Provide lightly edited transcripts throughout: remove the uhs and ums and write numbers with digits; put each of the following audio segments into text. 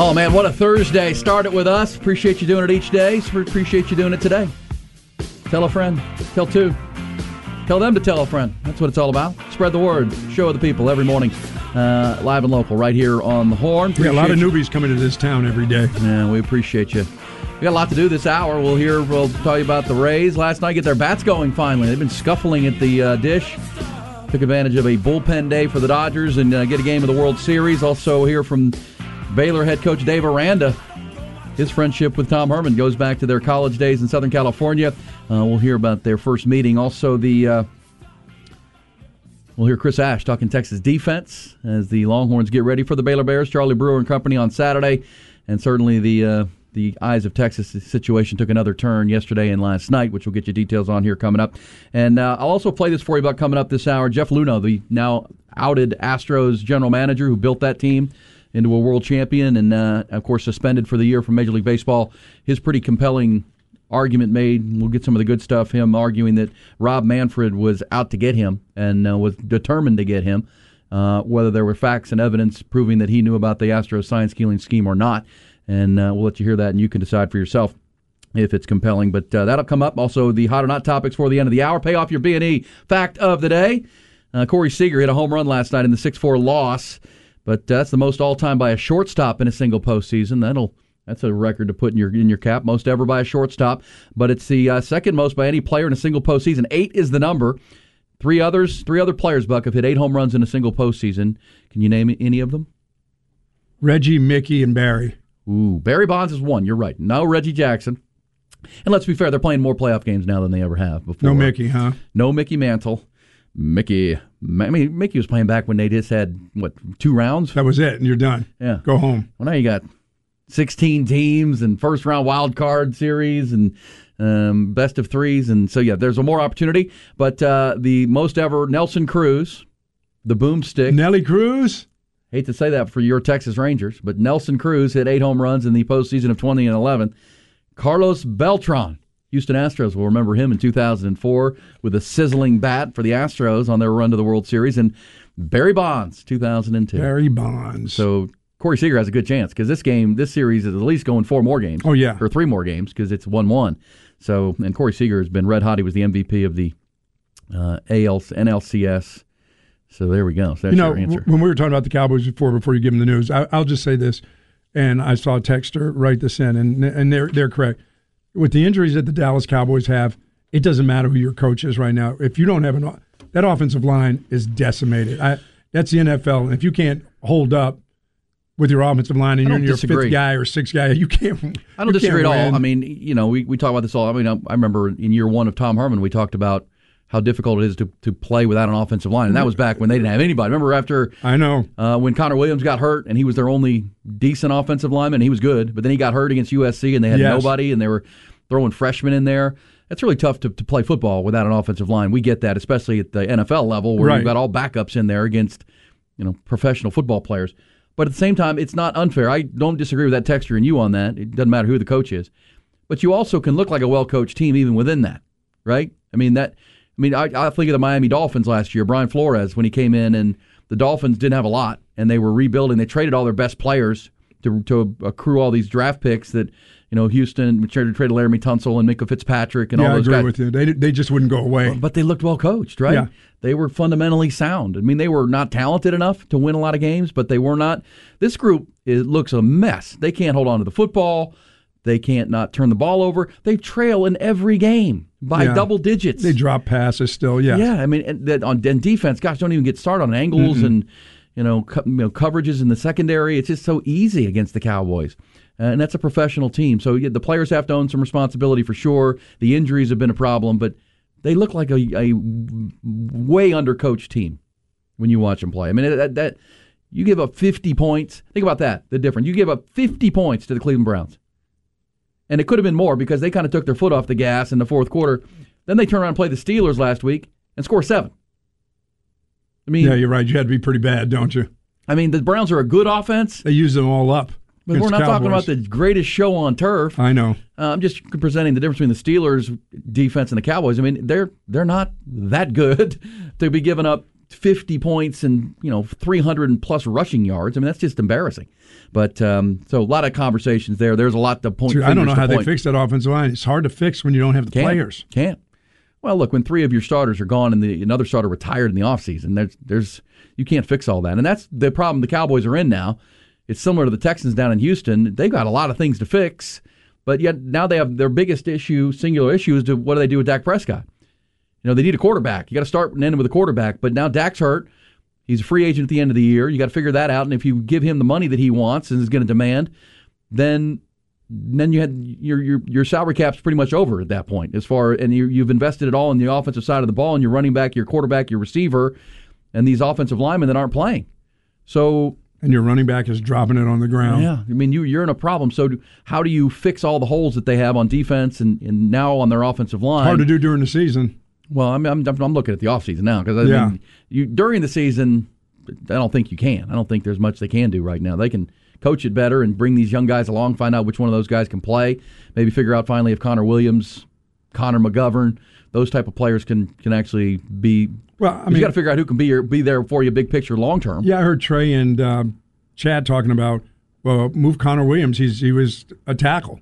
Oh, man, what a Thursday. Start it with us. Appreciate you doing it each day. Appreciate you doing it today. Tell a friend. Tell two. Tell them to tell a friend. That's what it's all about. Spread the word. Show the people every morning. Live and local right here on the Horn. We got a lot of newbies coming to this town every day. Yeah, we appreciate you. We got a lot to do this hour. We'll tell you about the Rays. Last night, get their bats going finally. They've been scuffling at the dish. Took advantage of a bullpen day for the Dodgers and get a game of the World Series. Also hear from Baylor head coach Dave Aranda. His friendship with Tom Herman goes back to their college days in Southern California. We'll hear about their first meeting. Also, we'll hear Chris Ash talking Texas defense as the Longhorns get ready for the Baylor Bears. Charlie Brewer and company on Saturday. And certainly the Eyes of Texas situation took another turn yesterday and last night, which we'll get you details on here coming up. And I'll also play this for you about coming up this hour. Jeff Luhnow, the now outed Astros general manager who built that team into a world champion and, of course, suspended for the year from Major League Baseball. His pretty compelling argument made. We'll get some of the good stuff. Him arguing that Rob Manfred was out to get him and was determined to get him, whether there were facts and evidence proving that he knew about the Astros sign-stealing scheme or not. And we'll let you hear that, and you can decide for yourself if it's compelling. But that'll come up. Also, the hot or not topics for the end of the hour. Pay off your B&E fact of the day. Corey Seager hit a home run last night in the 6-4 loss. But that's the most all-time by a shortstop in a single postseason. That's a record to put in your cap, most ever by a shortstop. But it's the second most by any player in a single postseason. 8 is the number. Three other players, Buck, have hit 8 home runs in a single postseason. Can you name any of them? Reggie, Mickey, and Barry. Ooh, Barry Bonds is one. You're right. No Reggie Jackson. And let's be fair, they're playing more playoff games now than they ever have before. No Mickey, huh? No Mickey Mantle. Mickey was playing back when they just had, 2 rounds? That was it, and you're done. Yeah. Go home. Well, now you got 16 teams and first-round wild card series and best of threes. And so, yeah, there's a more opportunity. But the most ever, Nelson Cruz, the boomstick. Nelly Cruz? Hate to say that for your Texas Rangers, but Nelson Cruz hit 8 home runs in the postseason of 2011. Carlos Beltran, Houston Astros will remember him in 2004 with a sizzling bat for the Astros on their run to the World Series. And Barry Bonds, 2002. Barry Bonds. So Corey Seager has a good chance because this series is at least going 4 more games. Oh, yeah. Or 3 more games because it's 1-1. So, and Corey Seager has been red hot. He was the MVP of the NLCS. So there we go. So that's your answer. When we were talking about the Cowboys before you give them the news, I'll just say this, and I saw a texter write this in, and they're correct. With the injuries that the Dallas Cowboys have, it doesn't matter who your coach is right now. If you don't have that offensive line is decimated. That's the NFL, and if you can't hold up with your offensive line and you're in your 5th guy or 6th guy, you can't. I don't disagree at all. I mean, we talk about this all. I mean, I remember in year 1 of Tom Herman, we talked about how difficult it is to play without an offensive line. And that was back when they didn't have anybody. Remember after when Connor Williams got hurt and he was their only decent offensive lineman, and he was good, but then he got hurt against USC and they had nobody and they were throwing freshmen in there. It's really tough to play football without an offensive line. We get that, especially at the NFL level where you've got all backups in there against professional football players. But at the same time, it's not unfair. I don't disagree with that texture and you on that. It doesn't matter who the coach is. But you also can look like a well-coached team even within that, right? I think of the Miami Dolphins last year, Brian Flores, when he came in, and the Dolphins didn't have a lot, and they were rebuilding. They traded all their best players to accrue all these draft picks that, Houston traded Laramie Tunsil and Minka Fitzpatrick and all those guys. I agree with you. They just wouldn't go away. But they looked well coached, right? Yeah. They were fundamentally sound. I mean, they were not talented enough to win a lot of games, but they were not. This group looks a mess. They can't hold on to the football. They can't not turn the ball over. They trail in every game by double digits. They drop passes still, yeah. Yeah, I mean, on defense, gosh, don't even get started on angles and coverages in the secondary. It's just so easy against the Cowboys. And that's a professional team. So the players have to own some responsibility for sure. The injuries have been a problem, but they look like a way undercoached team when you watch them play. I mean, that you give up 50 points. Think about that, the difference. You give up 50 points to the Cleveland Browns. And it could have been more because they kind of took their foot off the gas in the fourth quarter. Then they turned around and played the Steelers last week and scored 7. I mean, yeah, you're right. You had to be pretty bad, don't you? I mean, the Browns are a good offense. They use them all up. But we're not talking about the greatest show on turf. I know. I'm just presenting the difference between the Steelers' defense and the Cowboys. I mean, they're not that good to be giving up 50 points and 300 plus rushing yards. I mean, that's just embarrassing. But so a lot of conversations there. There's a lot to point. I don't know how they fix that offensive line. It's hard to fix when you don't have the players. Can't. Well, look, when 3 of your starters are gone and another starter retired in the offseason, there's you can't fix all that. And that's the problem the Cowboys are in now. It's similar to the Texans down in Houston. They've got a lot of things to fix, but yet now they have their biggest singular issue is what do they do with Dak Prescott? They need a quarterback. You got to start and end with a quarterback. But now Dak's hurt. He's a free agent at the end of the year. You got to figure that out. And if you give him the money that he wants and is going to demand, then you had your salary cap's pretty much over at that point. And you've invested it all in the offensive side of the ball and your running back, your quarterback, your receiver, and these offensive linemen that aren't playing. And your running back is dropping it on the ground. Yeah, I mean you're in a problem. So how do you fix all the holes that they have on defense and now on their offensive line? Hard to do during the season. Well, I'm looking at the offseason now because during the season, I don't think you can. I don't think there's much they can do right now. They can coach it better and bring these young guys along, find out which one of those guys can play, maybe figure out finally if Connor Williams, Connor McGovern, those type of players can actually be. Well, I mean, you got to figure out who can be there for you, big picture, long term. Yeah, I heard Trey and Chad talking about move Connor Williams. He was a tackle,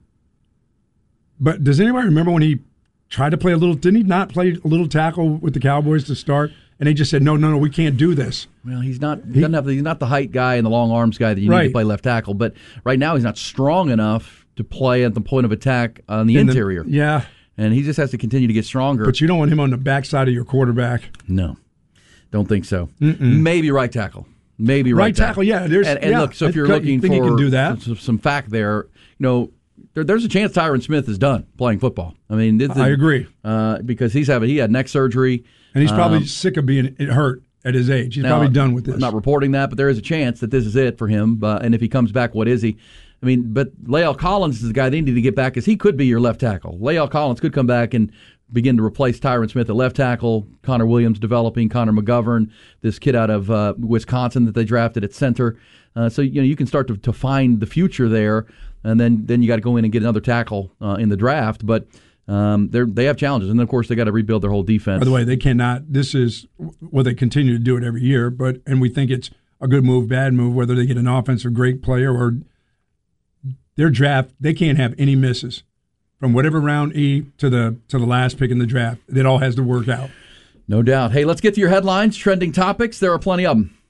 but does anybody remember when he tried to play didn't he not play a little tackle with the Cowboys to start? And they just said, no, we can't do this. Well, he's not the height guy and the long arms guy that you need to play left tackle. But right now he's not strong enough to play at the point of attack on the interior. Yeah. And he just has to continue to get stronger. But you don't want him on the backside of your quarterback. No, don't think so. Maybe right tackle. Right tackle. Yeah. Look, so if you're looking for you can do that. Some fact there, there's a chance Tyron Smith is done playing football. I mean, I agree because he had neck surgery, and he's probably sick of being hurt at his age. He's probably done with this. I'm not reporting that, but there is a chance that this is it for him. And if he comes back, what is he? I mean, but Lael Collins is the guy they need to get back because he could be your left tackle. Lael Collins could come back and begin to replace Tyron Smith at left tackle. Connor Williams developing, Connor McGovern, this kid out of Wisconsin that they drafted at center. So you can start to find the future there, and then you got to go in and get another tackle in the draft. But they have challenges, and then of course they got to rebuild their whole defense. By the way, they cannot. This is they continue to do it every year, and we think it's a good move, bad move, whether they get an offensive great player or their draft. They can't have any misses from whatever round E to the last pick in the draft. It all has to work out. No doubt. Hey, let's get to your headlines, trending topics. There are plenty of them.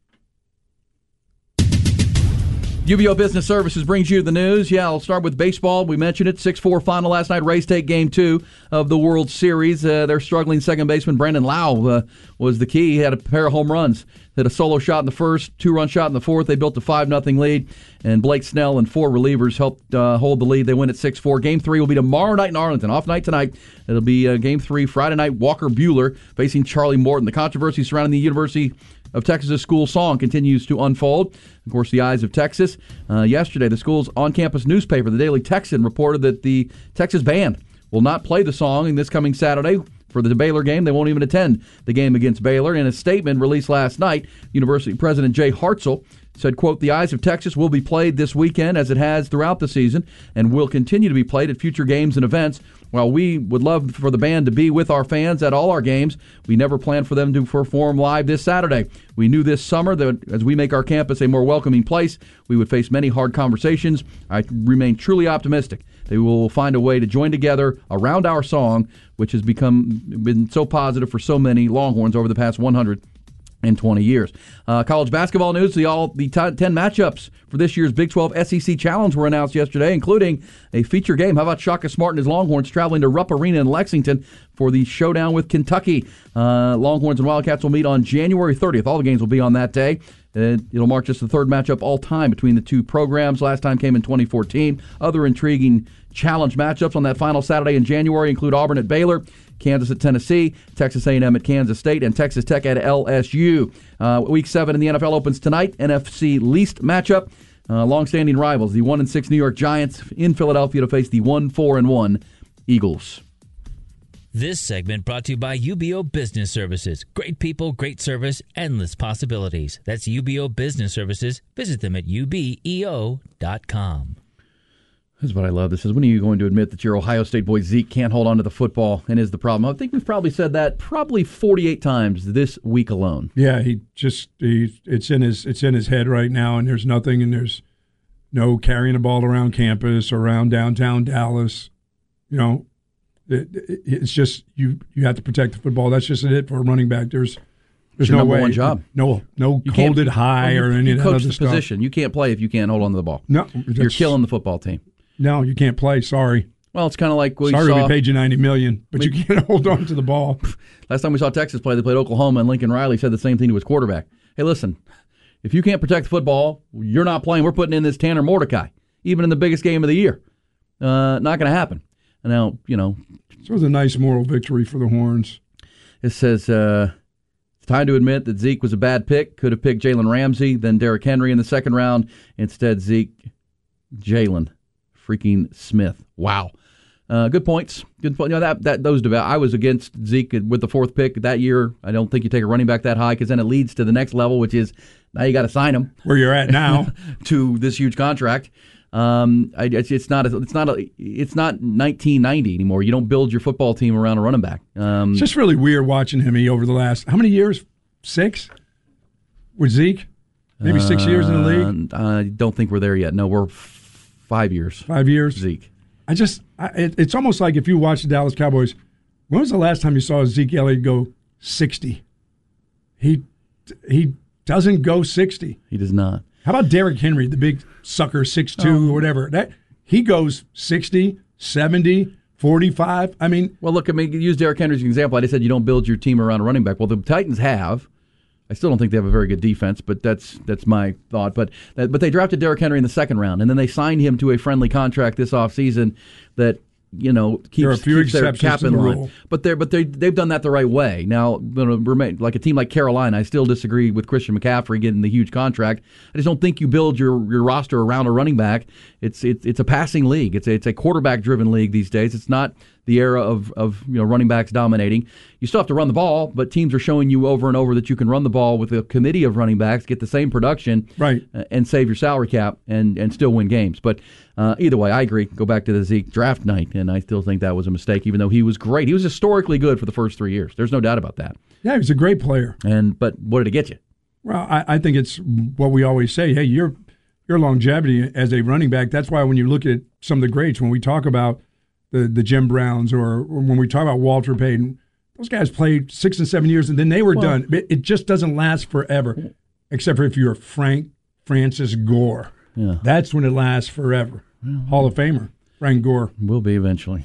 UBEO Business Services brings you the news. Yeah, I'll start with baseball. We mentioned it. 6-4 final last night. Rays take Game 2 of the World Series. Their struggling second baseman, Brandon Lau, was the key. He had a pair of home runs. Hit a solo shot in the first, 2-run shot in the fourth. They built a 5-0 lead, and Blake Snell and 4 relievers helped hold the lead. They win at 6-4. Game 3 will be tomorrow night in Arlington. Off night tonight. It'll be Game 3 Friday night. Walker Buehler facing Charlie Morton. The controversy surrounding the University of Texas' school song continues to unfold. Of course, the Eyes of Texas. Yesterday, the school's on-campus newspaper, the Daily Texan, reported that the Texas band will not play the song this coming Saturday for the Baylor game. They won't even attend the game against Baylor. In a statement released last night, University President Jay Hartzell said, quote, "The Eyes of Texas will be played this weekend as it has throughout the season and will continue to be played at future games and events. While we would love for the band to be with our fans at all our games, we never planned for them to perform live this Saturday. We knew this summer that as we make our campus a more welcoming place, we would face many hard conversations. I remain truly optimistic that we will find a way to join together around our song, which has been so positive for so many Longhorns over the past 120 years." College basketball news, the 10 matchups for this year's Big 12 SEC Challenge were announced yesterday, including a feature game. How about Shaka Smart and his Longhorns traveling to Rupp Arena in Lexington for the showdown with Kentucky? Longhorns and Wildcats will meet on January 30th. All the games will be on that day. It'll mark just the third matchup all time between the two programs. Last time came in 2014. Other intriguing challenge matchups on that final Saturday in January include Auburn at Baylor, Kansas at Tennessee, Texas A&M at Kansas State, and Texas Tech at LSU. Week 7 in the NFL opens tonight. NFC least matchup. Long-standing rivals, the 1-6 New York Giants in Philadelphia to face the 1-4-1 Eagles. This segment brought to you by UBEO Business Services. Great people, great service, endless possibilities. That's UBEO Business Services. Visit them at ubeo.com. Here's what I love. This is, when are you going to admit that your Ohio State boy Zeke can't hold on to the football and is the problem? I think we've probably said that 48 times this week alone. Yeah, it's in his head right now, and there's no carrying the ball around campus, around downtown Dallas. It's just you have to protect the football. That's just it for a running back. There's no number way. One job. No hold it high or any of that other other stuff. stuff. Position. You can't play if you can't hold on to the ball. No, you're killing the football team. No, you can't play. Sorry. Well, it's kind of like we paid you $90 million, but you can't hold on to the ball. Last time we saw Texas play, they played Oklahoma, and Lincoln Riley said the same thing to his quarterback. Hey, listen, if you can't protect the football, you're not playing. We're putting in this Tanner Mordecai, even in the biggest game of the year. Not going to happen. Now, So it was a nice moral victory for the Horns. It says it's time to admit that Zeke was a bad pick. Could have picked Jalen Ramsey, then Derrick Henry in the second round. Instead, Jalen freaking Smith. Wow. Good points. Good point. I was against Zeke with the fourth pick that year. I don't think you take a running back that high, because then it leads to the next level, which is now you got to sign him where you're at now to this huge contract. It's not 1990 anymore. You don't build your football team around a running back. It's just really weird watching him over the last how many years? 6 with Zeke. Maybe 6 years in the league. I don't think we're there yet. No, we're 5 years. 5 years. Zeke. It's almost like if you watch the Dallas Cowboys, when was the last time you saw Zeke Elliott go 60? He doesn't go 60. He does not. How about Derrick Henry, the big sucker, 6'2", or whatever? He goes 60, 70, 45. Well, look, use Derrick Henry as an example. I just said you don't build your team around a running back. Well, the Titans have. I still don't think they have a very good defense, but that's my thought. But they drafted Derrick Henry in the second round, and then they signed him to a friendly contract this offseason that keeps their cap in line. But they've done that the right way. Now, like a team like Carolina, I still disagree with Christian McCaffrey getting the huge contract. I just don't think you build your roster around a running back. It's a passing league. It's a quarterback driven league these days. It's not the era of running backs dominating. You still have to run the ball, but teams are showing you over and over that you can run the ball with a committee of running backs, get the same production, right, and save your salary cap and still win games. But either way, I agree. Go back to the Zeke draft night, and I still think that was a mistake, even though he was great. He was historically good for the first 3 years. There's no doubt about that. Yeah, he was a great player. But what did it get you? Well, I think it's what we always say. Hey, your longevity as a running back, that's why when you look at some of the greats, when we talk about the Jim Browns or when we talk about Walter Payton, those guys played 6 and 7 years and then they were done. It just doesn't last forever, except for if you're Francis Gore. Yeah. That's when it lasts forever. Hall of Famer, Frank Gore. Will be eventually.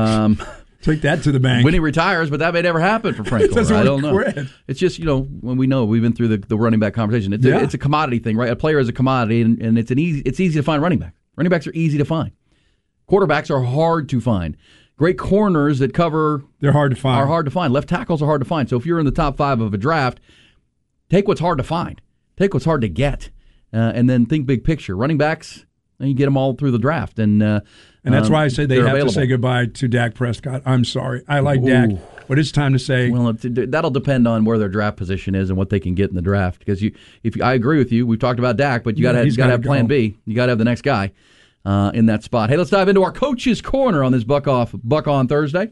Take that to the bank. When he retires, but that may never happen for Frank Gore. I don't know. It's just, when we've been through the running back conversation. It's a commodity thing, right? A player is a commodity, and it's easy to find running backs. Running backs are easy to find. Quarterbacks are hard to find. Great corners that cover they're hard to find. Are hard to find. Left tackles are hard to find. So if you're in the top 5 of a draft, take what's hard to find. Take what's hard to get, and then think big picture. Running backs, and you get them all through the draft, and that's why I say they have available. To say goodbye to Dak Prescott. I'm sorry, I like Dak, but it's time to say. Well, that'll depend on where their draft position is and what they can get in the draft. Because I agree with you. We've talked about Dak, but you got to have Plan B. You got to have the next guy in that spot. Hey, let's dive into our Coach's Corner on this Buck On Thursday.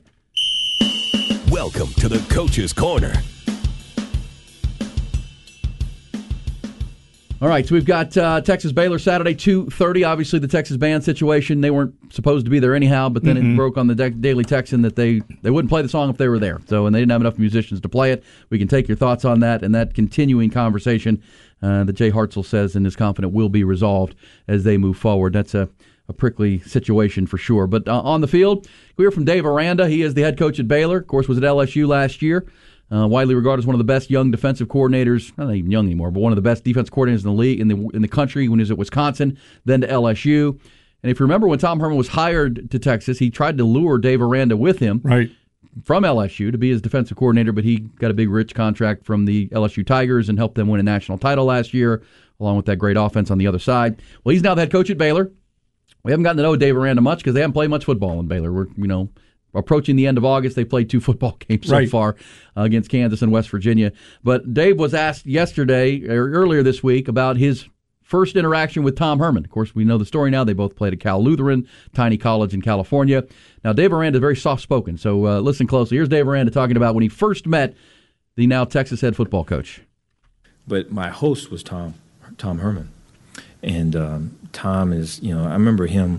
Welcome to the Coach's Corner. All right, so we've got Texas Baylor Saturday, 2:30. Obviously, the Texas band situation, they weren't supposed to be there anyhow, but then it broke on the Daily Texan that they wouldn't play the song if they were there. So, and they didn't have enough musicians to play it. We can take your thoughts on that and that continuing conversation that Jay Hartzell says and is confident will be resolved as they move forward. That's a prickly situation for sure. But on the field, we hear from Dave Aranda. He is the head coach at Baylor. Of course, was at LSU last year. Widely regarded as one of the best young defensive coordinators, not even young anymore, but one of the best defense coordinators in the league, in the country when he was at Wisconsin, then to LSU. And if you remember when Tom Herman was hired to Texas, he tried to lure Dave Aranda with him from LSU to be his defensive coordinator, but he got a big, rich contract from the LSU Tigers and helped them win a national title last year, along with that great offense on the other side. Well, he's now the head coach at Baylor. We haven't gotten to know Dave Aranda much because they haven't played much football in Baylor. We're, approaching the end of August. They played 2 football games so far against Kansas and West Virginia. But Dave was asked earlier this week, about his first interaction with Tom Herman. Of course, we know the story now. They both played at Cal Lutheran, tiny college in California. Now, Dave Aranda is very soft-spoken, so listen closely. Here's Dave Aranda talking about when he first met the now Texas head football coach. But my host was Tom Herman. And Tom is, I remember him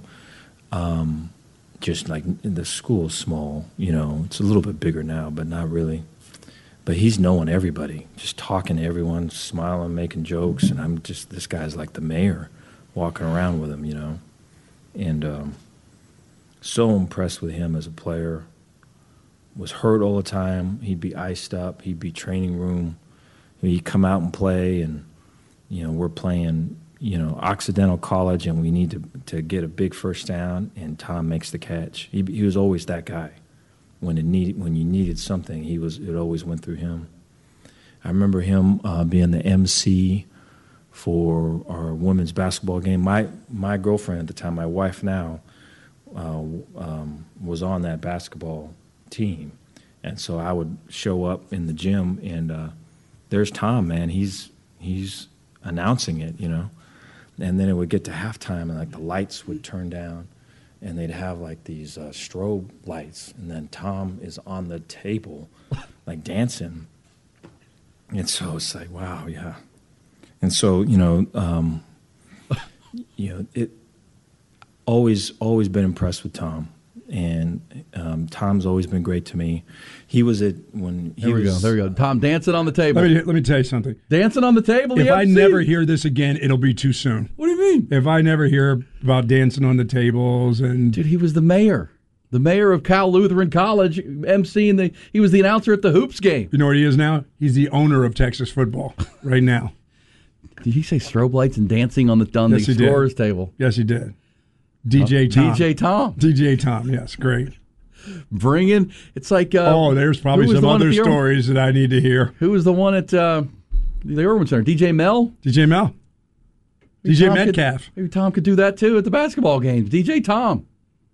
just like the school's small, it's a little bit bigger now, but not really. But he's knowing everybody, just talking to everyone, smiling, making jokes. And this guy's like the mayor walking around with him, And so impressed with him as a player. Was hurt all the time. He'd be iced up. He'd be training room. He'd come out and play, and, we're playing Occidental College, and we need to get a big first down, and Tom makes the catch. He was always that guy. When you needed something, it always went through him. I remember him being the MC for our women's basketball game. My girlfriend at the time, my wife now, was on that basketball team, and so I would show up in the gym, and there's Tom, man. He's announcing it, And then it would get to halftime, and like the lights would turn down, and they'd have like these strobe lights, and then Tom is on the table, like dancing. And so it's like, wow, yeah. And so it always been impressed with Tom, and Tom's always been great to me. He was There we go. Tom dancing on the table. Let me tell you something. Dancing on the table. If I never hear this again, it'll be too soon. What do you mean? If I never hear about dancing on the tables and dude, he was the mayor of Cal Lutheran College, emceeing he was the announcer at the hoops game. You know what he is now? He's the owner of Texas football right now. Did he say strobe lights and dancing on the scorer's table? Yes, he did. DJ Tom. DJ Tom. Yes, great. It's like there's probably some other stories that I need to hear. Who was the one at the Irwin Center? DJ Mel. DJ Metcalf. Maybe Tom could do that too at the basketball games. DJ Tom.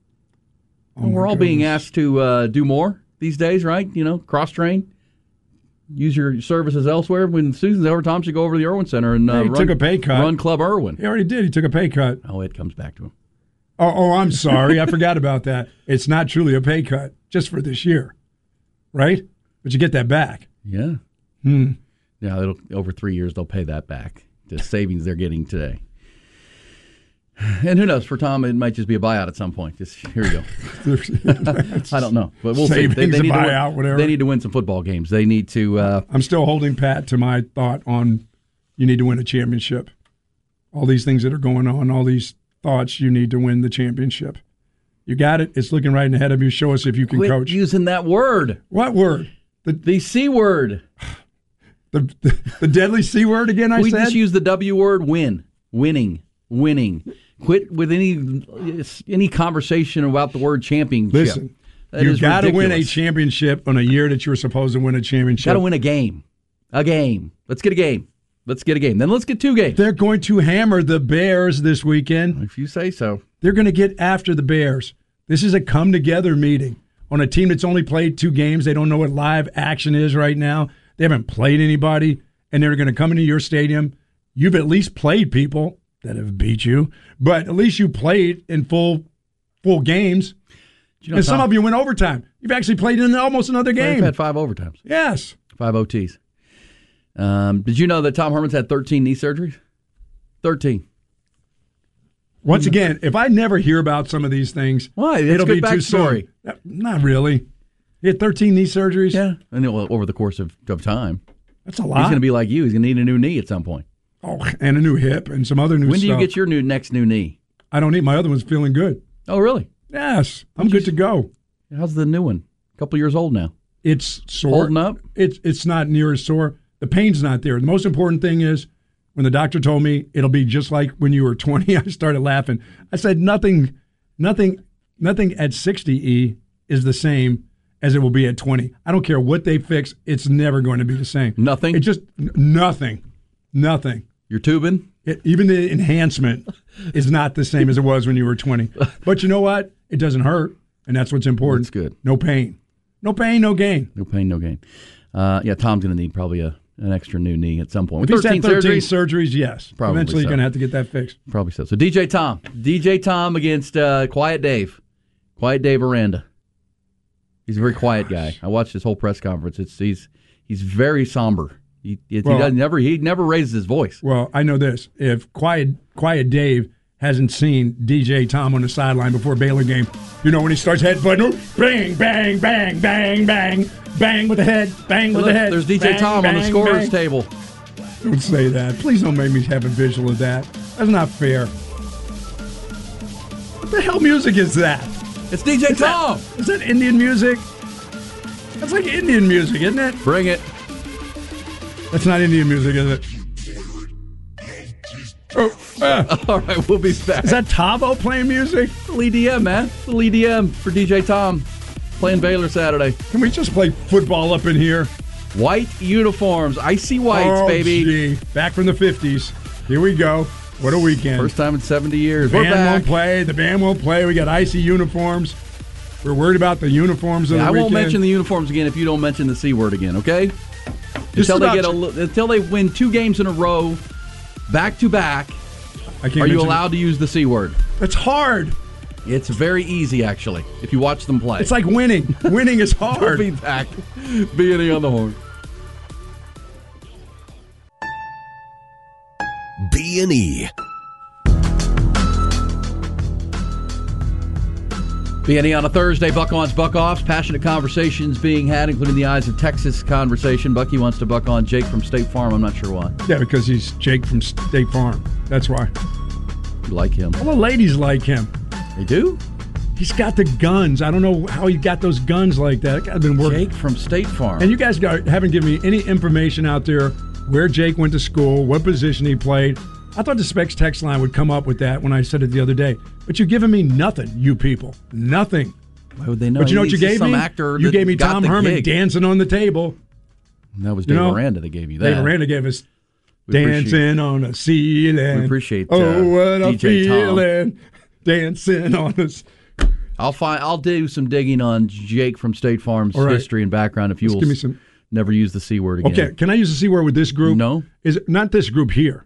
We're all being asked to do more these days, right? Cross train. Use your services elsewhere. When the season's over, Tom should go over to the Irwin Center and took a pay cut. Run Club Irwin. He already did. He took a pay cut. Oh, it comes back to him. Oh, I'm sorry. I forgot about that. It's not truly a pay cut, just for this year, right? But you get that back. Yeah. Yeah, over 3 years, they'll pay that back. The savings they're getting today. And who knows? For Tom, it might just be a buyout at some point. Just here we go. I don't know, but we'll see. They need buyout, whatever. They need to win some football games. They need to. I'm still holding pat to my thought on you need to win a championship. All these things that are going on, all these thoughts, you need to win the championship. You got it. It's looking right ahead of you. Show us if you can Quit coach. Using that word. What word? The C word. The deadly C word again. We just use the W word. Winning. Quit with any conversation about the word championship. Listen, you got to win a championship on a year that you were supposed to win a championship. Got to win a game. Let's get a game. Then let's get 2 games. They're going to hammer the Bears this weekend. If you say so. They're going to get after the Bears. This is a come-together meeting on a team that's only played 2 games. They don't know what live action is right now. They haven't played anybody, and they're going to come into your stadium. You've at least played people that have beat you, but at least you played in full games. And some of you went overtime. You've actually played in almost another game. You've had 5 overtimes. Yes. 5 OTs. Did you know that Tom Herman's had 13 knee surgeries? 13. Once again, if I never hear about some of these things, it'll be too soon. Not really. He had 13 knee surgeries? Yeah, and over the course of time. That's a lot. He's going to be like you. He's going to need a new knee at some point. Oh, and a new hip and some other new stuff. When do you get your next new knee? I don't need. My other one's feeling good. Oh, really? Yes. I'm good to go. How's the new one? A couple years old now. It's sore. Holding up? It's not near as sore. The pain's not there. The most important thing is when the doctor told me it'll be just like when you were 20, I started laughing. I said nothing at 60 is the same as it will be at 20. I don't care what they fix. It's never going to be the same. Nothing? It's just nothing. You're tubing? Even the enhancement is not the same as it was when you were 20. But you know what? It doesn't hurt, and that's what's important. That's good. No pain. No pain, no gain. No pain, no gain. Tom's going to need probably a an extra new knee at some point. If he's had 13 surgeries, yes. Probably eventually so. you're going to have to get that fixed. Probably so. So DJ Tom against Quiet Dave Aranda. He's a very quiet guy. I watched his whole press conference. He's very somber. He never raises his voice. Well, I know this. If Quiet Dave hasn't seen DJ Tom on the sideline before a Baylor game, you know when he starts headbutting, bang, bang, bang, bang, bang, bang with the head, bang with the head. There's DJ bang, Tom bang, on the scorer's bang. table. Don't say that. Please don't make me have a visual of that. That's not fair. What the hell music is that? It's DJ Tom. Is that Indian music? That's like Indian music, isn't it? Bring it. That's not Indian music, is it? All right, we'll be back. Is that Tavo playing music? Little EDM, man. Little EDM for DJ Tom playing Baylor Saturday. Can we just play football up in here? White uniforms. Icy whites, baby. Gee. Back from the 50s. Here we go. What a weekend. First time in 70 years. The We're band back. won't play. The band won't play. We got icy uniforms. We're worried about the uniforms of the I weekend. won't mention the uniforms again if you don't mention the C word again, okay? Until they win 2 games in a row, back to back, I can't are you mention allowed to use the C word? It's hard. It's very easy, actually, if you watch them play. It's like winning. Winning is We'll hard. be back. B&E on the horn. B&E. B&E on a Thursday, Buck-Ons, Buck-Offs. Passionate conversations being had, including the Eyes of Texas conversation. Bucky wants to buck on Jake from State Farm. I'm not sure why. Yeah, because he's Jake from State Farm. That's why. You like him. All the ladies like him. They do? He's got the guns. I don't know how he got those guns like that. That guy's been working. Jake from State Farm. And you guys haven't given me any information out there where Jake went to school, what position he played. I thought the Specs text line would come up with that when I said it the other day. But you've given me nothing, you people. Nothing. Why would they know? But you know what you He's gave some me? actor You that gave me got Tom the Herman gig. dancing on the table. That was Dave Aranda that gave you that. Dave Aranda gave us We dancing on a ceiling. We appreciate oh, what a DJ Tom. feeling. Dancing on us. I'll do some digging on Jake from State Farm's All right. history and background if you will Give me some. never use the C word again. Okay, can I use the C word with this group? No. Is it not this group here?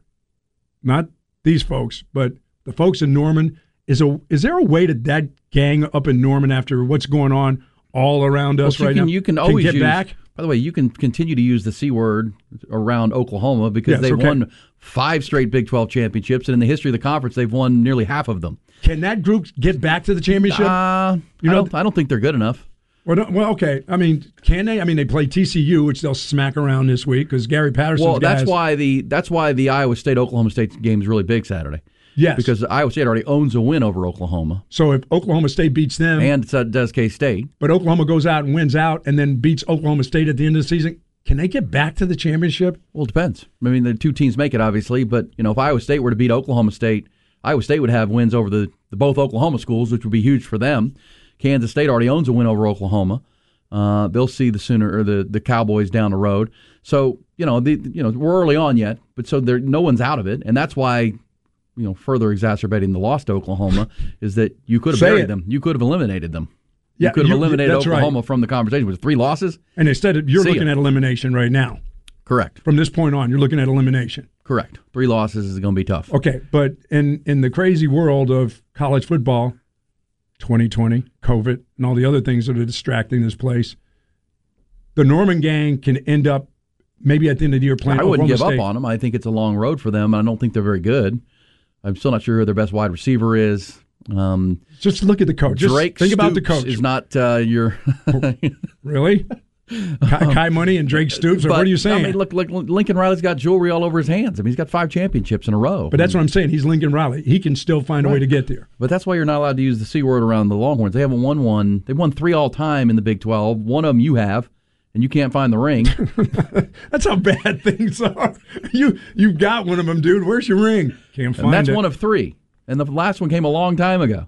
Not these folks, but the folks in Norman. Is there a way that gang up in Norman, after what's going on all around us Well, right now, you can always get use, back? By the way, you can continue to use the C word around Oklahoma because Yes, they've okay. won 5 straight Big 12 championships, and in the history of the conference, they've won nearly half of them. Can that group get back to the championship? I don't think they're good enough. Well, okay. I mean, can they? I mean, they play TCU, which they'll smack around this week because Gary Patterson's Well, guys. that's why the Iowa State Oklahoma State game is really big Saturday. Yes. Because Iowa State already owns a win over Oklahoma, So if Oklahoma State beats them, and so does K-State. but Oklahoma goes out and wins out and then beats Oklahoma State at the end of the season, can they get back to the championship? Well, it depends. I mean, the 2 teams make it, obviously, but if Iowa State were to beat Oklahoma State, Iowa State would have wins over the both Oklahoma schools, which would be huge for them. Kansas State already owns a win over Oklahoma. They'll see the Cowboys down the road. So we're early on yet, but so no one's out of it, and that's why further exacerbating the loss to Oklahoma is that you could have buried them. You could have eliminated them. Yeah, you could have eliminated that's Oklahoma right. from the conversation with 3 losses. And instead, you're See looking ya. at elimination right now. Correct. From this point on, you're looking at elimination. Correct. 3 losses is going to be tough. Okay, but in the crazy world of college football, 2020, COVID, and all the other things that are distracting this place, the Norman gang can end up maybe at the end of the year playing I wouldn't Oklahoma give State. up on them. I think it's a long road for them. I don't think they're very good. I'm still not sure who their best wide receiver is. Just look at the coach. Just Drake think about the Stoops coach. is not your. Really? Kai Money and Drake Stoops? Or what are you saying? I mean, look, Lincoln Riley's got jewelry all over his hands. I mean, he's got 5 championships in a row. But that's what I'm saying. He's Lincoln Riley. He can still find a way to get there. But that's why you're not allowed to use the C word around the Longhorns. They haven't won one. They've won 3 all time in the Big 12. One of them you have, and you can't find the ring. That's how bad things are. You've got one of them, dude. Where's your ring? Can't find And that's it. one of 3. And the last one came a long time ago.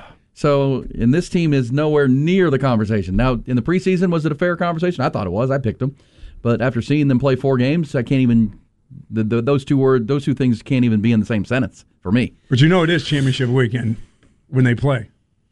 So, and this team is nowhere near the conversation. Now, in the preseason, was it a fair conversation? I thought it was. I picked them. But after seeing them play 4 games, I can't even those two things can't even be in the same sentence for me. But it is championship weekend when they play.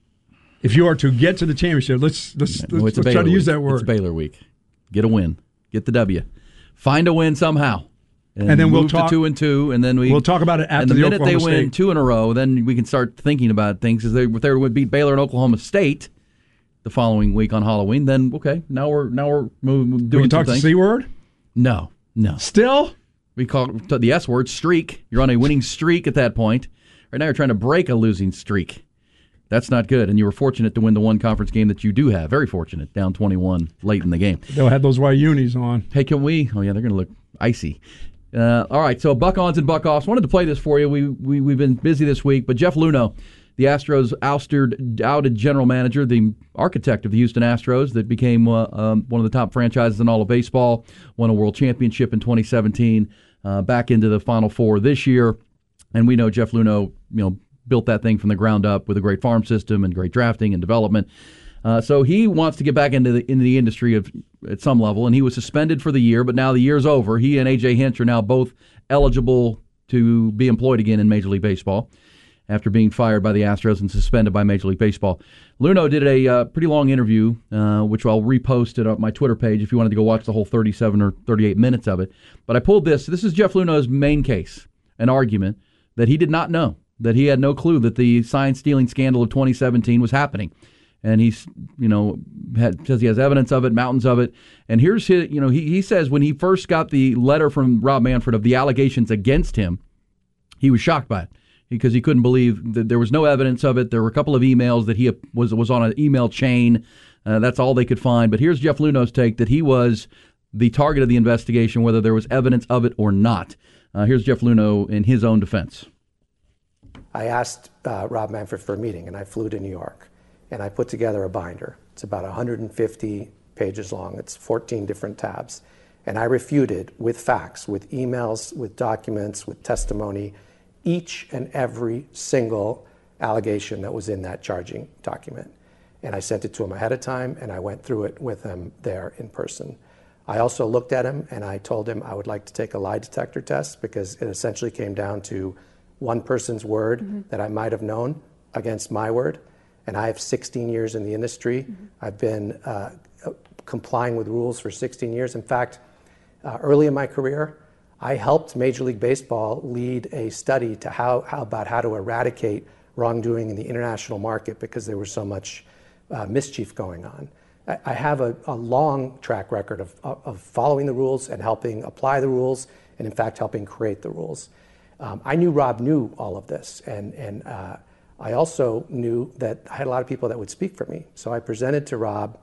If you are to get to the championship, let's try to use that word. It's Baylor week. Get a win. Get the W. find a win somehow. And then we'll talk to 2-2, and then we'll talk about it after and the minute Oklahoma they win State. 2 in a row, then we can start thinking about things. If they would beat Baylor and Oklahoma State the following week on Halloween, then okay, now we're doing we can talk some the things. C word? No. Still? We call it the S word, streak. You're on a winning streak at that point. Right now you're trying to break a losing streak. That's not good, and you were fortunate to win the one conference game that you do have. Very fortunate, down 21 late in the game. They'll have those white unis on. Hey, can we? Oh, yeah, they're going to look icy. All right, so buck-ons and buck-offs. Wanted to play this for you. We've been busy this week, but Jeff Luhnow, the Astros outed general manager, the architect of the Houston Astros that became one of the top franchises in all of baseball, won a world championship in 2017, back into the Final Four this year. And we know Jeff Luhnow, built that thing from the ground up with a great farm system and great drafting and development. So he wants to get back into the industry at some level, and he was suspended for the year, but now the year's over. He and A.J. Hinch are now both eligible to be employed again in Major League Baseball after being fired by the Astros and suspended by Major League Baseball. Luhnow did a pretty long interview, which I'll repost it on my Twitter page if you wanted to go watch the whole 37 or 38 minutes of it. But I pulled this. This is Jeff Luhnow's main case, an argument that he did not know, that he had no clue that the sign-stealing scandal of 2017 was happening. And he's, says he has evidence of it, mountains of it. And here's his, he says when he first got the letter from Rob Manfred of the allegations against him, he was shocked by it because he couldn't believe that there was no evidence of it. There were a couple of emails that he was on an email chain. That's all they could find. But here's Jeff Luhnow's take that he was the target of the investigation, whether there was evidence of it or not. Here's Jeff Luhnow in his own defense. I asked Rob Manfred for a meeting, and I flew to New York. And I put together a binder. It's about 150 pages long. It's 14 different tabs. And I refuted with facts, with emails, with documents, with testimony, each and every single allegation that was in that charging document. And I sent it to him ahead of time, and I went through it with him there in person. I also looked at him, and I told him I would like to take a lie detector test because it essentially came down to one person's word that I might have known against my word. And I have 16 years in the industry. I've been complying with rules for 16 years. In fact, early in my career, I helped Major League Baseball lead a study to how to eradicate wrongdoing in the international market because there was so much mischief going on. I have a long track record of following the rules and helping apply the rules, and in fact, helping create the rules. I knew Rob knew all of this, and I also knew that I had a lot of people that would speak for me. So I presented to Rob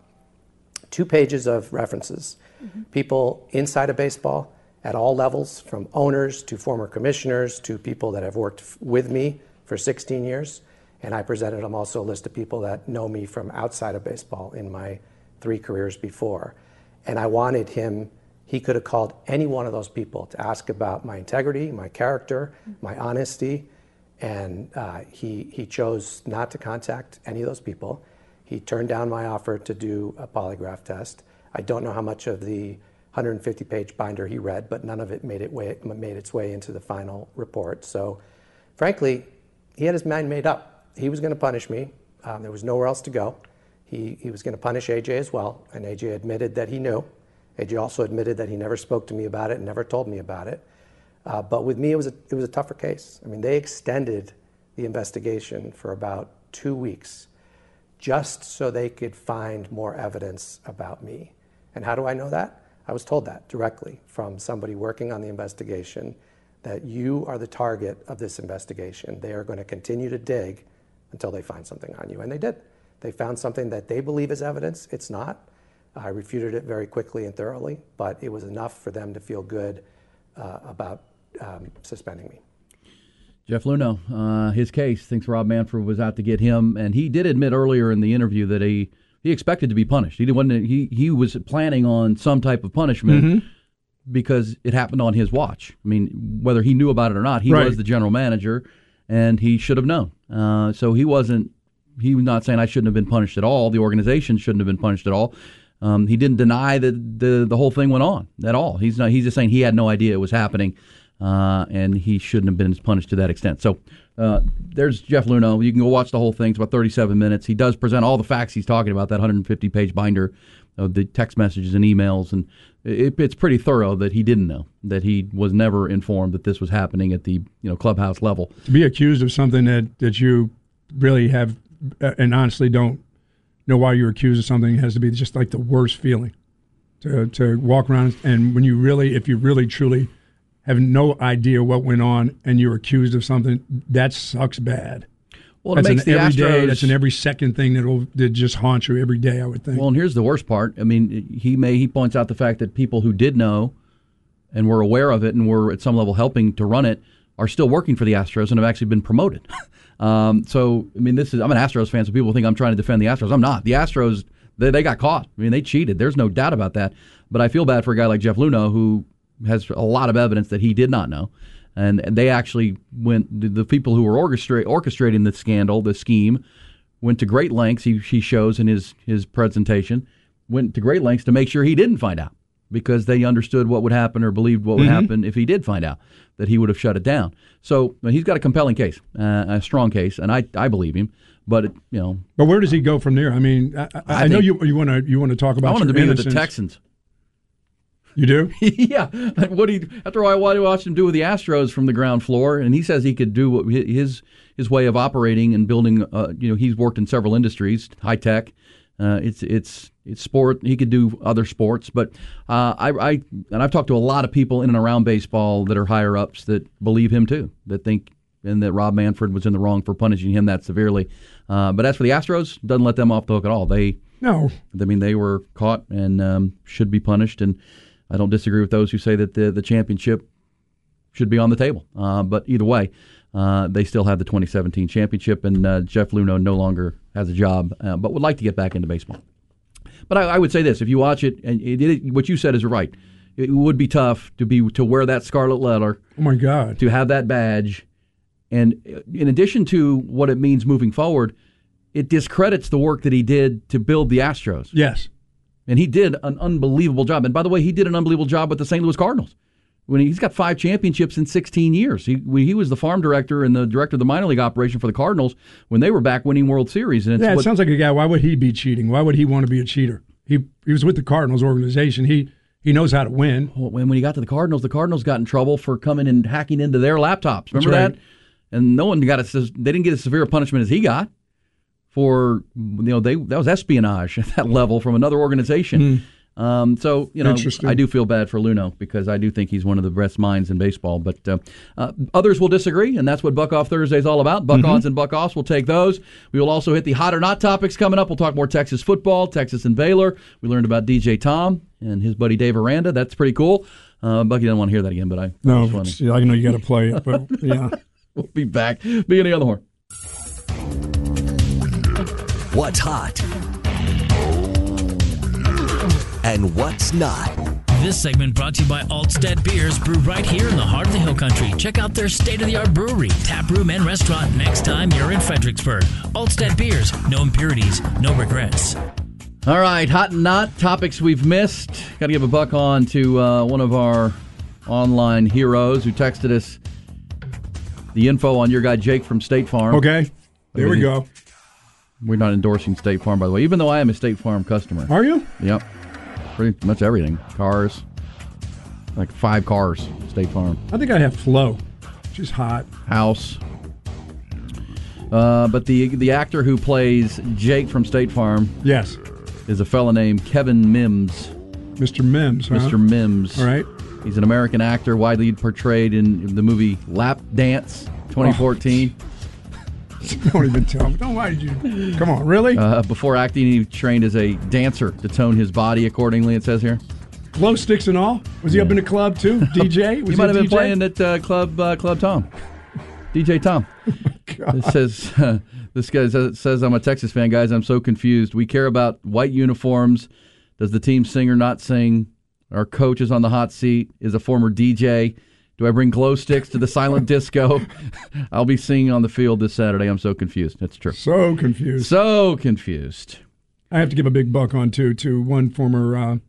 2 pages of references, people inside of baseball at all levels, from owners to former commissioners to people that have worked with me for 16 years. And I presented him also a list of people that know me from outside of baseball in my 3 careers before. And I wanted him, he could have called any one of those people to ask about my integrity, my character, my honesty. And he chose not to contact any of those people. He turned down my offer to do a polygraph test. I don't know how much of the 150-page binder he read, but none of it made its way into the final report. So, frankly, he had his mind made up. He was going to punish me. There was nowhere else to go. He was going to punish AJ as well, and AJ admitted that he knew. AJ also admitted that he never spoke to me about it and never told me about it. But with me, it was a tougher case. I mean, they extended the investigation for about 2 weeks just so they could find more evidence about me. And how do I know that? I was told that directly from somebody working on the investigation, that you are the target of this investigation. They are going to continue to dig until they find something on you. And they did. They found something that they believe is evidence. It's not. I refuted it very quickly and thoroughly, but it was enough for them to feel good about suspending me. Jeff Luhnow, his case, thinks Rob Manfred was out to get him, and he did admit earlier in the interview that he expected to be punished. He was planning on some type of punishment because it happened on his watch. I mean, whether he knew about it or not, he was the general manager, and he should have known. So he was not saying I shouldn't have been punished at all. The organization shouldn't have been punished at all. He didn't deny that the whole thing went on at all. He's just saying he had no idea it was happening. And he shouldn't have been punished to that extent. So there's Jeff Luhnow. You can go watch the whole thing. It's about 37 minutes. He does present all the facts he's talking about, that 150-page binder the text messages and emails, and it's pretty thorough that he didn't know, that he was never informed that this was happening at the clubhouse level. To be accused of something that you really have and honestly don't know why you're accused of something has to be just like the worst feeling. To walk around and if you really truly have no idea what went on and you're accused of something, that sucks bad. Well, that's it makes the Astros. That's an every second thing that just haunts you every day, I would think. Well, and here's the worst part. I mean, he points out the fact that people who did know and were aware of it and were at some level helping to run it are still working for the Astros and have actually been promoted. So, I mean, I'm an Astros fan, so people think I'm trying to defend the Astros. I'm not. The Astros, they got caught. I mean, they cheated. There's no doubt about that. But I feel bad for a guy like Jeff Luhnow, who has a lot of evidence that he did not know. And they actually the people who were orchestrating the scandal, the scheme, went to great lengths, he shows in his presentation, went to great lengths to make sure he didn't find out, because they understood what would happen or believed what would happen if he did find out, that he would have shut it down. So he's got a compelling case, a strong case, and I believe him. But But where does he go from there? I mean, I know you want to talk about. I wanted to be with the Texans. You do? Yeah. After I watched him do with the Astros from the ground floor, and he says he could do his way of operating and building. He's worked in several industries, high tech. It's sport. He could do other sports, but I've talked to a lot of people in and around baseball that are higher ups that believe him too, that think and that Rob Manfred was in the wrong for punishing him that severely. But as for the Astros, doesn't let them off the hook at all. They were caught and should be punished, and I don't disagree with those who say that the championship should be on the table. But either way, they still have the 2017 championship, and Jeff Luhnow no longer has a job, but would like to get back into baseball. But I would say this: if you watch it, and what you said is right, it would be tough to wear that scarlet letter. Oh my God! To have that badge, and in addition to what it means moving forward, it discredits the work that he did to build the Astros. Yes. And he did an unbelievable job. And by the way, he did an unbelievable job with the St. Louis Cardinals. When he's got 5 championships in 16 years. He was the farm director and the director of the minor league operation for the Cardinals when they were back winning World Series. And it sounds like a guy. Why would he be cheating? Why would he want to be a cheater? He was with the Cardinals organization. He knows how to win. Well, when he got to the Cardinals got in trouble for coming and hacking into their laptops. Remember that? And no one they didn't get as severe a punishment as he got. For that was espionage at that level from another organization. So I do feel bad for Luhnow because I do think he's one of the best minds in baseball. But others will disagree, and that's what Buck Off Thursday is all about. Buck Ons and Buck Offs. We'll take those. We will also hit the hot or not topics coming up. We'll talk more Texas football, Texas and Baylor. We learned about DJ Tom and his buddy Dave Aranda. That's pretty cool. Bucky doesn't want to hear that again, but I know you got to play it, but yeah. We'll be back. Beginning on the horn. What's hot and what's not. This segment brought to you by Altstead Beers, brewed right here in the heart of the Hill Country. Check out their state-of-the-art brewery, tap room, and restaurant next time you're in Fredericksburg. Altstead Beers, no impurities, no regrets. All right, hot and not, topics we've missed. Got to give a buck on to one of our online heroes who texted us the info on your guy Jake from State Farm. Okay, there we go. We're not endorsing State Farm, by the way, even though I am a State Farm customer. Are you? Yep. Pretty much everything. Cars. Like 5 cars, State Farm. I think I have Flo, which is hot. House. But the actor who plays Jake from State Farm is a fella named Kevin Mims. Mr. Mims, huh? Mr. Mims. All right. He's an American actor, widely portrayed in the movie Lap Dance 2014. Don't even tell me. Why did you? Come on, really? Before acting, he trained as a dancer to tone his body accordingly, it says here. Glow sticks and all? Was he up in the club, too? DJ? Was he might have been playing at Club Tom. DJ Tom. Oh, it says, this guy says, I'm a Texas fan, guys. I'm so confused. We care about white uniforms. Does the team sing or not sing? Our coach is on the hot seat, is a former DJ. Do I bring glow sticks to the silent disco? I'll be singing on the field this Saturday. I'm so confused. That's true. So confused. So confused. I have to give a big buck on, too, to one former...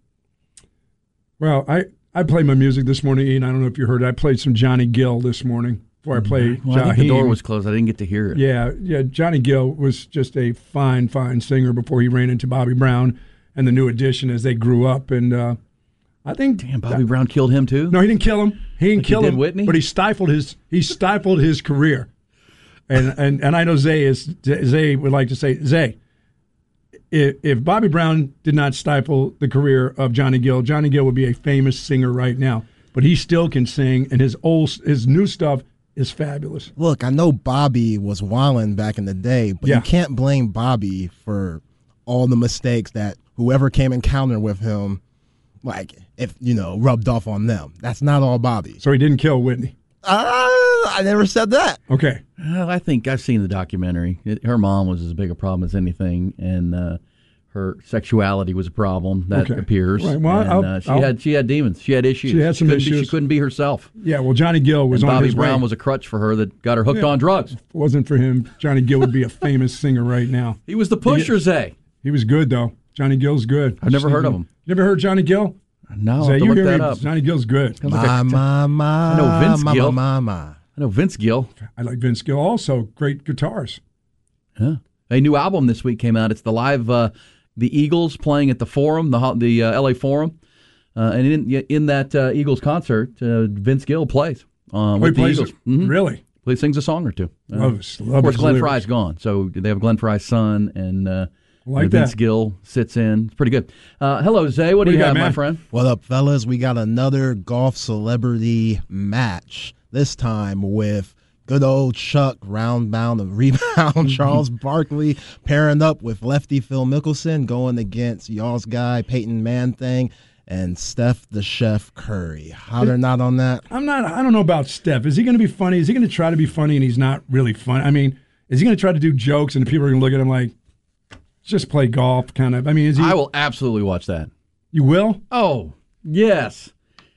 I played my music this morning, Ian. I don't know if you heard it. I played some Johnny Gill this morning before I played I think the door was closed. I didn't get to hear it. Yeah. Johnny Gill was just a fine, fine singer before he ran into Bobby Brown. and the new addition as they grew up. And I think Damn, Bobby Brown killed him too. no, he didn't kill him. He didn't kill did him, Whitney? but he stifled his career. And I know Zay would like to say, Zay, if Bobby Brown did not stifle the career of Johnny Gill would be a famous singer right now. But he still can sing, and his new stuff is fabulous. Look, I know Bobby was wilding back in the day, but you can't blame Bobby for all the mistakes that whoever came in counter with him, rubbed off on them. That's not all Bobby. So he didn't kill Whitney. I never said that. Okay. I think I've seen the documentary. Her mom was as big a problem as anything, and her sexuality was a problem that appears. Right. Well, and, she had demons. She had issues. She had some issues. She couldn't be herself. Yeah. Well, Johnny Gill was and on Bobby his Brown way. was a crutch for her that got her hooked on drugs. If it wasn't for him, Johnny Gill would be a famous singer right now. He was the pusher, Zay. He was good though. Johnny Gill's good. I've never heard of him. You never heard Johnny Gill? No, Zay, I'll have to you look hear that me? up. Johnny Gill's good. I know Vince Gill. My. I know Vince Gill. I like Vince Gill also. Great guitars. Yeah. A new album this week came out. It's the live, the Eagles playing at the Forum, the LA Forum. And in that Eagles concert, Vince Gill plays with the Eagles. Mm-hmm. Really? He sings a song or two. Love of course, his Glenn lyrics. Fry's gone, so they have Glenn Fry's son, and Like Vince that. Gill sits in. It's pretty good. Hello, Zay. What do you got, have, my man? friend? What up, fellas? We got another golf celebrity match, this time with good old Chuck, round-bound and rebound Charles Barkley, pairing up with lefty Phil Mickelson, going against y'all's guy, Peyton Manthing, and Steph the Chef Curry. How they're not on that? I don't know about Steph. Is he going to be funny? Is he going to try to be funny and he's not really funny? I mean, is he going to try to do jokes and people are going to look at him like, just play golf kind of? I mean, is he? I will absolutely watch that. You will? Oh, yes.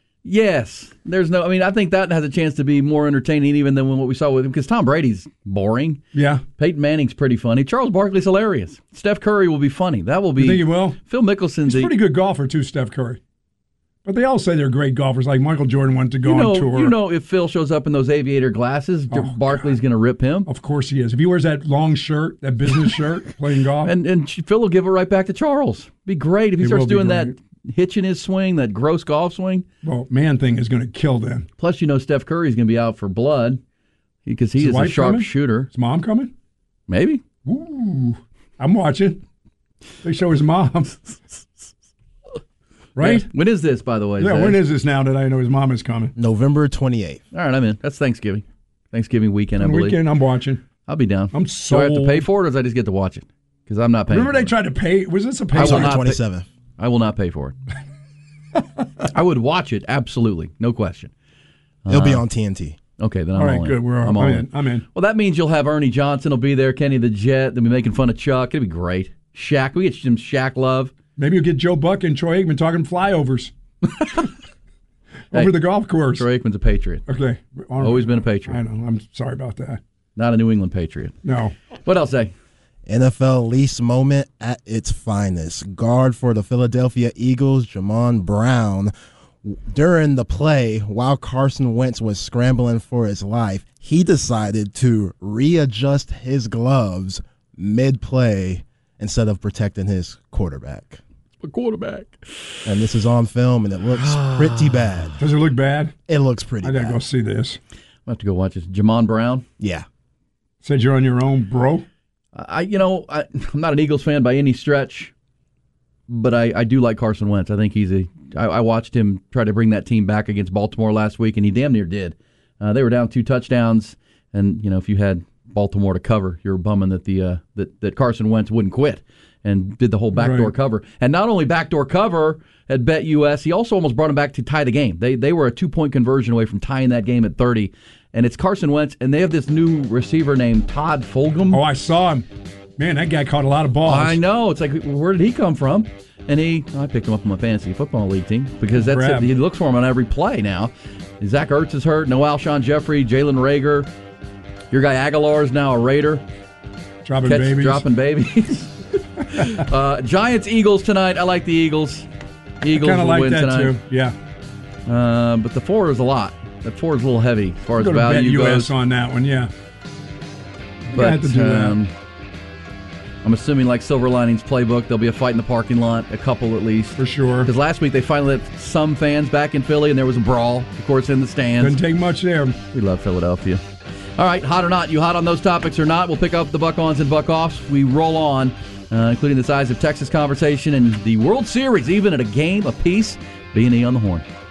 Yes. I think that has a chance to be more entertaining even than what we saw with him, because Tom Brady's boring. Yeah. Peyton Manning's pretty funny. Charles Barkley's hilarious. Steph Curry will be funny. That will be. You think he will? Phil Mickelson's He's a pretty good golfer too, Steph Curry. But they all say they're great golfers. Like Michael Jordan wanted to go on tour. You know, if Phil shows up in those aviator glasses, Barkley's going to rip him. Of course he is. If he wears that long shirt, that business shirt, playing golf. And Phil will give it right back to Charles. Be great if he starts doing that, hitching his swing, that gross golf swing. Well, man thing is going to kill them. Plus, Steph Curry's going to be out for blood because he is a sharp shooter. Is Mom coming? Maybe. Ooh, I'm watching. They show his mom. Right? Yeah. When is this, by the way? Yeah, Zay? when is this now that I know his mom is coming? November 28th. All right, I'm in. That's Thanksgiving. Thanksgiving weekend, I believe. Weekend, I'm watching. I'll be down. I'm Do I have to pay for it, or does I just get to watch it? Because I'm not paying. Remember for they it. tried to pay? Was this a pay? I will Sorry, not 27th. I will not pay for it. I would watch it, absolutely. No question. It'll be on TNT. Okay, then I'm All right, all in. good. I'm all in. I'm in. Well, that means you'll have Ernie Johnson will be there, Kenny the Jet. They'll be making fun of Chuck. It'll be great. Shaq. We get some Shaq love. Maybe you'll get Joe Buck and Troy Aikman talking flyovers over the golf course. Troy Aikman's a Patriot. Okay. Always been a Patriot. I know. I'm sorry about that. Not a New England Patriot. No. What else, Zay? NFL least moment at its finest. Guard for the Philadelphia Eagles, Jamon Brown, during the play, while Carson Wentz was scrambling for his life, he decided to readjust his gloves mid-play instead of protecting his quarterback. A quarterback. And this is on film, and it looks pretty bad. Does it look bad? It looks pretty I bad. gotta go see this. I'll have to go watch this. Jamon Brown. Yeah. Said you're on your own, bro. I'm not an Eagles fan by any stretch, but I do like Carson Wentz. I think I watched him try to bring that team back against Baltimore last week, and he damn near did. They were down 2 touchdowns, and if you had Baltimore to cover, you're bumming that that Carson Wentz wouldn't quit and did the whole backdoor cover. And not only backdoor cover at BetUS, he also almost brought him back to tie the game. They were a 2-point conversion away from tying that game at 30. And it's Carson Wentz, and they have this new receiver named Todd Fulgham. Oh, I saw him. Man, that guy caught a lot of balls. I know. It's like, where did he come from? And I picked him up on my fantasy football league team because that's it. He looks for him on every play now. Zach Ertz is hurt. No Alshon Jeffrey, Jalen Reagor. Your guy Aguilar is now a Raider. Dropping babies. Giants, Eagles tonight. I like the Eagles. Eagles will like win that tonight. too. Yeah. But the 4 is a lot. That 4 is a little heavy as far as value goes. US on that one, yeah. But have to do that. I'm assuming like Silver Linings Playbook, there'll be a fight in the parking lot, a couple at least. For sure. Because last week they finally let some fans back in Philly, and there was a brawl, of course, in the stands. Couldn't take much there. We love Philadelphia. All right, hot or not, you hot on those topics or not? We'll pick up the Buck-ons and Buck-offs. We roll on, including the size of Texas conversation and the World Series, even at a game apiece. B&E on the Horn.